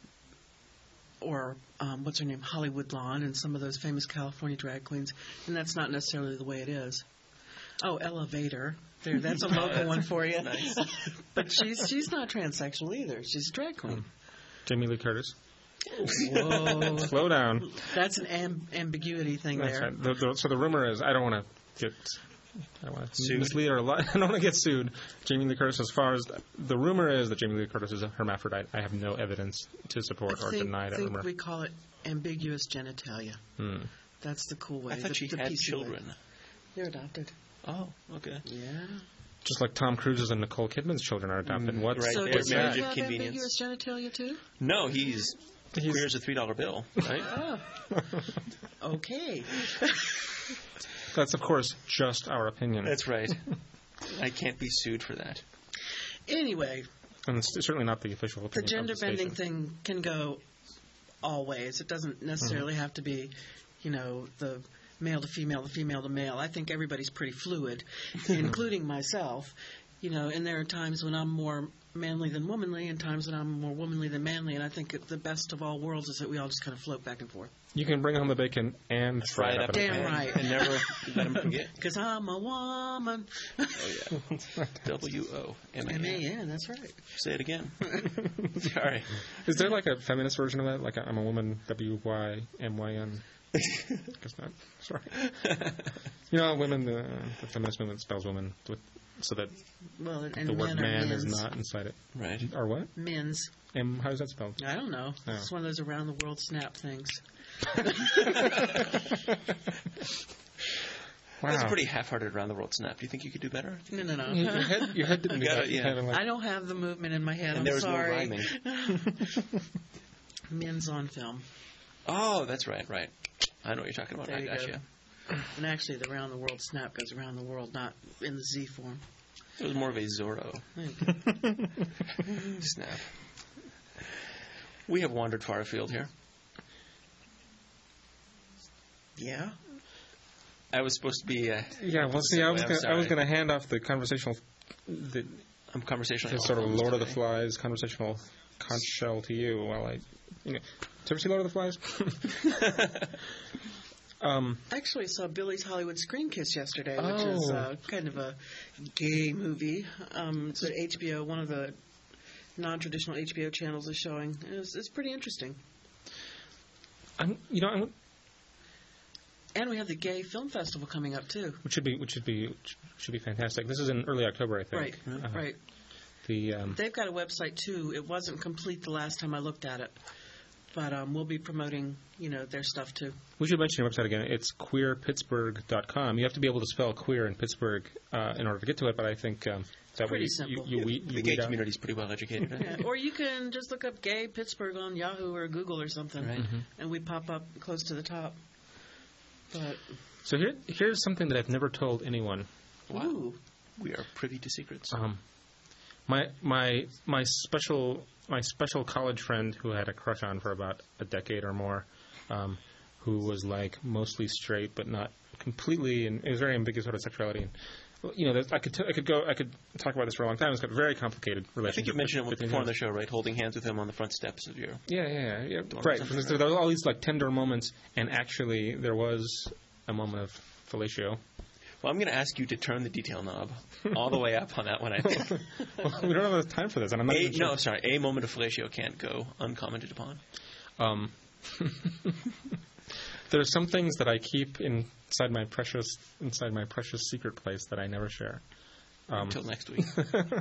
Or what's her name, Hollywood Blonde, and some of those famous California drag queens. And that's not necessarily the way it is. Oh, Elevator. There, that's a local one for you. Nice. But she's not transsexual either. She's a drag queen. Jamie Lee Curtis. Whoa. Slow down. That's an ambiguity thing that's there. Right. So the rumor is, I don't want to get I don't want to mislead or lie. I don't want to get sued. Jamie Lee Curtis, as far as the rumor is that Jamie Lee Curtis is a hermaphrodite, I have no evidence to support or deny that rumor. I think we call it ambiguous genitalia. That's the cool way. I thought she had children. They're adopted. Oh, okay. Yeah. Just like Tom Cruise's and Nicole Kidman's children are adopted. Right. So Their does he marriage have of convenience. ambiguous genitalia too? No, he's queer as a $3 bill, right? Okay. That's, of course, just our opinion. That's right. I can't be sued for that. Anyway. And it's certainly not the official opinion. The gender bending thing can go all ways. It doesn't necessarily have to be, the male to female, the female to male. I think everybody's pretty fluid, including myself. And there are times when I'm more manly than womanly and times when I'm more womanly than manly. And I think the best of all worlds is that we all just kind of float back and forth. You can bring home the bacon and fry it up. Damn right. And never let him forget. Because I'm a woman. Oh, yeah. W-O-M-A-N. That's right. Say it again. Sorry. Is there like a feminist version of that? Like I'm a woman, W-Y-M-Y-N? Guess not. Sorry. Women, the feminist movement spells woman so that the word man is not inside it. Right. Or what? Men's. How is that spelled? I don't know. Oh. It's one of those around the world snap things. Wow. That's a pretty half-hearted around the world snap. Do you think you could do better? No. Your head didn't get I don't have the movement in my head. And I'm sorry. No rhyming. Men's on film. Oh, that's right. I know what you're talking about. There I got you. And actually, the round the world snap goes around the world, not in the Z form. It was more of a Zorro snap. We have wandered far afield here. Yeah. I was supposed to be. Yeah. Well, see, I was going to hand off the conversational. I'm conversational. Sort of Lord of the Flies conversational conch shell to you while I. Did you ever see Lord of the Flies? I actually saw Billy's Hollywood Screen Kiss yesterday, which is kind of a gay movie that HBO, one of the non-traditional HBO channels, is showing. It's pretty interesting. And we have the Gay Film Festival coming up too, which should be fantastic. This is in early October, I think. Right. They've got a website too. It wasn't complete the last time I looked at it. But we'll be promoting, their stuff too. We should mention your website again. It's queerpittsburgh.com. You have to be able to spell queer in Pittsburgh in order to get to it. But I think that way the gay community is pretty well educated. Yeah. Or you can just look up Gay Pittsburgh on Yahoo or Google or something, right. And we pop up close to the top. But so here's something that I've never told anyone. Wow. Ooh. We are privy to secrets. My special college friend who I had a crush on for about a decade or more, who was like mostly straight but not completely, and it was very ambiguous sort of sexuality. And, I could talk about this for a long time. It's got a very complicated relationship. I think you mentioned it before on the show, right? Holding hands with him on the front steps of your yeah. Right. There were all these like tender moments, and actually there was a moment of fellatio. Well, I'm going to ask you to turn the detail knob all the way up on that one, I think. Well, we don't have enough time for this. And I'm not even sure. No, sorry. A moment of fellatio can't go uncommented upon. There's some things that I keep inside my precious secret place that I never share. Until next week.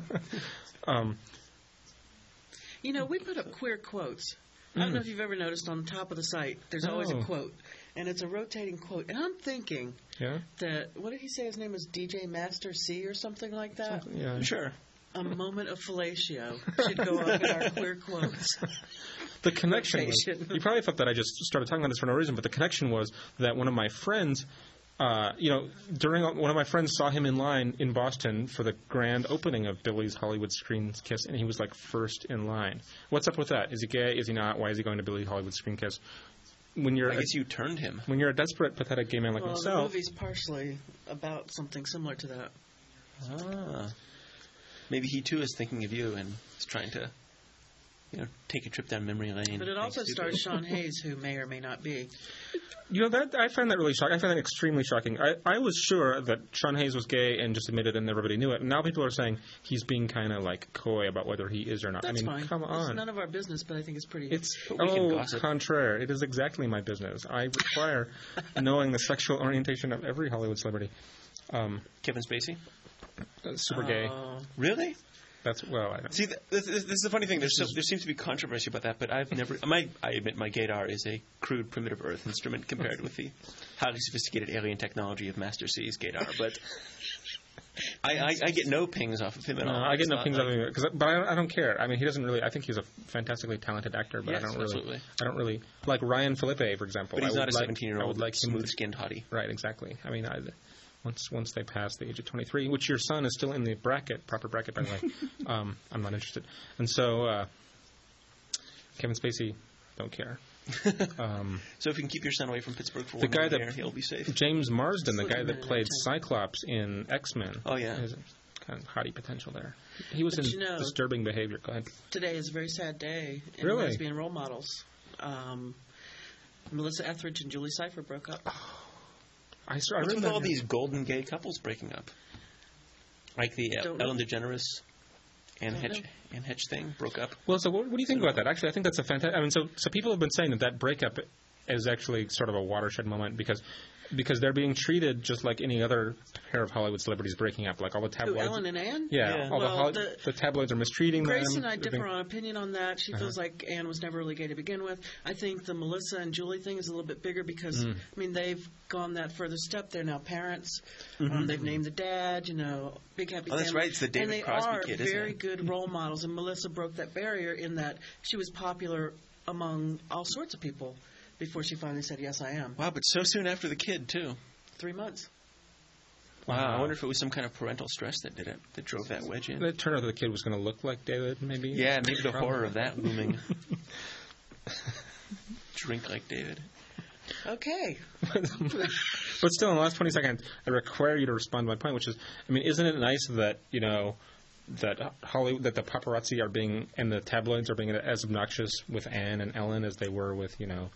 We put up queer quotes. I don't know if you've ever noticed on the top of the site, there's always a quote. And it's a rotating quote. And I'm thinking that, what did he say his name was? DJ Master C or something like that? Yeah. Sure. A moment of fellatio should go up in our queer quotes. The connection was, you probably thought that I just started talking about this for no reason, but the connection was that one of my friends, one of my friends saw him in line in Boston for the grand opening of Billy's Hollywood Screen Kiss, and he was like first in line. What's up with that? Is he gay? Is he not? Why is he going to Billy's Hollywood Screen Kiss? I guess you turned him. When you're a desperate, pathetic gay man like myself. The movie's partially about something similar to that. Maybe he too is thinking of you and is trying to, take a trip down memory lane. But it also stars Sean Hayes, who may or may not be. That I find that really shocking. I find that extremely shocking. I was sure that Sean Hayes was gay and just admitted it and everybody knew it. And now people are saying he's being kind of like coy about whether he is or not. That's fine. Come on. It's none of our business, but I think it's pretty... It's contraire. It is exactly my business. I require knowing the sexual orientation of every Hollywood celebrity. Kevin Spacey? Super gay. Really? That's well. I don't. See, this is the funny thing. There seems to be controversy about that, but I've never. I admit my gaydar is a crude, primitive Earth instrument compared with the highly sophisticated alien technology of Master C's gaydar. But I get no pings off of him at all. I get no pings off of him, but I don't care. I mean, he doesn't really. I think he's a fantastically talented actor, but yes, I don't really like Ryan Felipe, for example. But he's not a 17-year-old like smooth-skinned hottie. Right, exactly. I mean, once they pass the age of 23, which your son is still in the proper bracket, by the way, I'm not interested. And so, Kevin Spacey, don't care. So if you can keep your son away from Pittsburgh for 1 year, he'll be safe. James Marsden, the guy that played Cyclops in X-Men. Oh, yeah. Has kind of hottie potential there. He was in Disturbing Behavior. Go ahead. Today is a very sad day in really? lesbian role models. Melissa Etheridge and Julie Cypher broke up. What's with all these golden gay couples breaking up? Like the Ellen DeGeneres and Hedge thing broke up. Well, so what do you think about that? Actually, I think that's a fantastic. I mean, so people have been saying that breakup is actually sort of a watershed moment because they're being treated just like any other pair of Hollywood celebrities breaking up, like all the tabloids. Ellen and Anne? Yeah. The tabloids are mistreating Grace them. and I differ on opinion on that. She feels like Anne was never really gay to begin with. I think the Melissa and Julie thing is a little bit bigger because, I mean, they've gone that further step. They're now parents. They've named the dad, big happy family. That's right. It's the David Crosby kid, isn't it? And they are very good role models. And Melissa broke that barrier in that she was popular among all sorts of people before she finally said, yes, I am. Wow, but so soon after the kid, too. 3 months. Wow. I wonder if it was some kind of parental stress that did it, that drove that wedge in. It turned out that the kid was going to look like David, maybe? Yeah, maybe the horror of that looming. Drink like David. Okay. But still, in the last 20 seconds, I require you to respond to my point, which is, I mean, isn't it nice that, that Hollywood, that the paparazzi are being, and the tabloids are being as obnoxious with Anne and Ellen as they were with,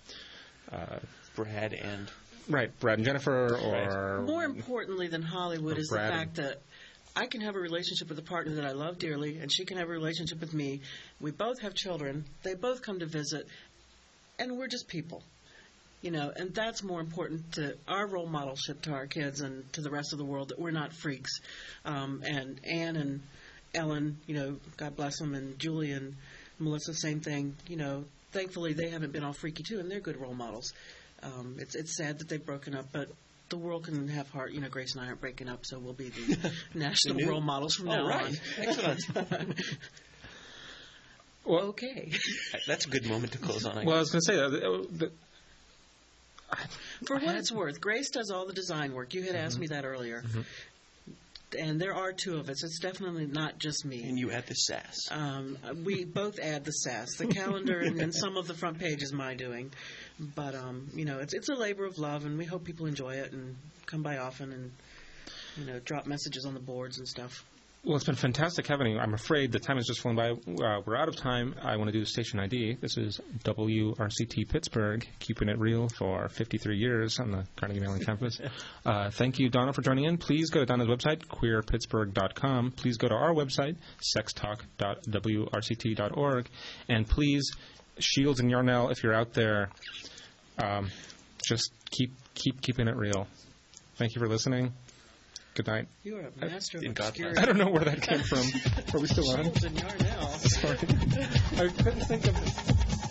Brad and... Right, Brad and Jennifer, or... Right. More importantly than Hollywood is the fact that I can have a relationship with a partner that I love dearly, and she can have a relationship with me. We both have children. They both come to visit, and we're just people. And that's more important to our role modelship to our kids and to the rest of the world, that we're not freaks. And Anne and Ellen, God bless them, and Julie and Melissa, same thing. Thankfully they haven't been all freaky too, and they're good role models. It's sad that they've broken up, but the world can have heart. Grace and I aren't breaking up, so we'll be the national role models from now on. Excellent. Well, okay. That's a good moment to close on. I was going to say for what it's worth, Grace does all the design work. You had asked me that earlier. And there are two of us. It's definitely not just me. And you add the sass. We both add the sass. The calendar and some of the front page is my doing. But, it's a labor of love, and we hope people enjoy it and come by often and, drop messages on the boards and stuff. Well, it's been fantastic having you. I'm afraid the time has just flown by. We're out of time. I want to do station ID. This is WRCT Pittsburgh, keeping it real for 53 years on the Carnegie Mellon campus. Thank you, Donna, for joining in. Please go to Donna's website, queerpittsburgh.com. Please go to our website, sextalk.wrct.org. And please, Shields and Yarnell, if you're out there, just keep keeping it real. Thank you for listening. Good night. You are a master of obscurity. I don't know where that came from. Are we still on? Shields and Yarnell. Sorry. I couldn't think of it.